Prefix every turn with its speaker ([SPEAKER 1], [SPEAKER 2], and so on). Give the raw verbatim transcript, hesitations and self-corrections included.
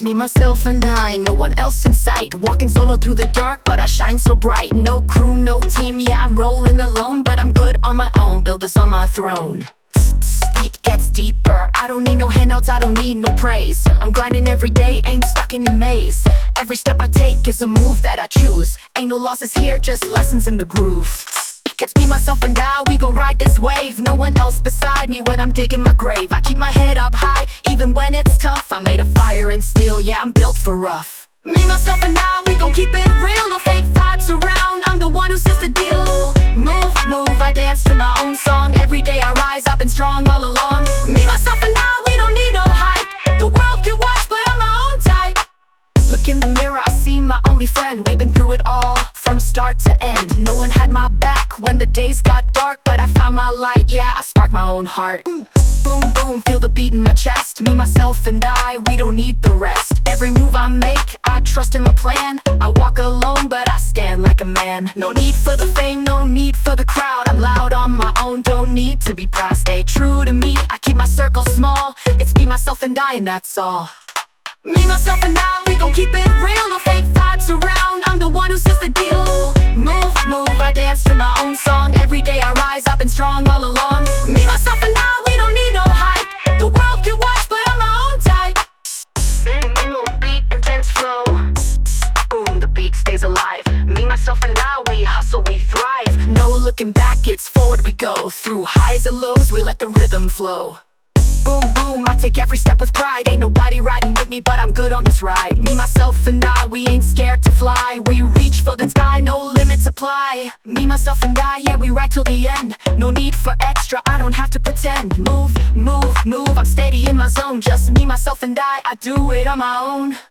[SPEAKER 1] It's me, myself, and I, no one else in sight. Walking solo through the dark, but I shine so bright. No crew, no team, yeah, I'm rolling alone, but I'm good on my own, build this on my throne. It gets deeper, I don't need no handouts, I don't need no praise. I'm grinding every day, ain't stuck in a maze. Every step I take is a move that I choose. Ain't no losses here, just lessons in the groove. It's me, myself, and I, we gon' ride this wave. No one else beside me when I'm digging my grave. I keep my head up high, even when it's tough. I'm made of fire and steel, yeah, I'm built for rough. Me, myself, and I, we gon' keep it real. No fake vibes around, I'm the one who says the deal. Move, move, I dance to my own song. Every day I rise up and strong all along. Me, myself, and I, we don't need no hype. The world can watch, but I'm my own type. Look in the mirror, I see my only friend. We've been through it all, from start to end. No one had my back when the days got dark, but I found my light, yeah, I sparked my own heart. Boom, boom, feel the beat in my chest. Me, myself, and I, we don't need the rest. Every move I make, I trust in my plan. I walk alone, but I stand like a man. No need for the fame, no need for the crowd. I'm loud on my own, don't need to be proud. Stay true to me, I keep my circle small. It's me, myself, and I, and that's all. Me, myself, and I, we gon' keep it real. No fake vibes around, I'm the one who says the deal. Move, move, I dance to my own song. Every day I rise up and strong all along. Me, myself, and I, we don't need no hype. The world can watch, but I'm my own type. Mm, beat, intense flow. Boom, the beat stays alive. Me, myself, and I, we hustle, we thrive. No looking back, it's forward we go. Through highs and lows, we let the rhythm flow. Boom, boom, I take every step with pride. Ain't nobody riding with me, but I'm good on this ride. Me, myself, and I, we ain't scared to fly. We reach for the sky, no limits apply. Me, myself, and I, yeah, we ride till the end. No need for extra, I don't have to pretend. Move, move, move, I'm steady in my zone. Just me, myself, and I, I do it on my own.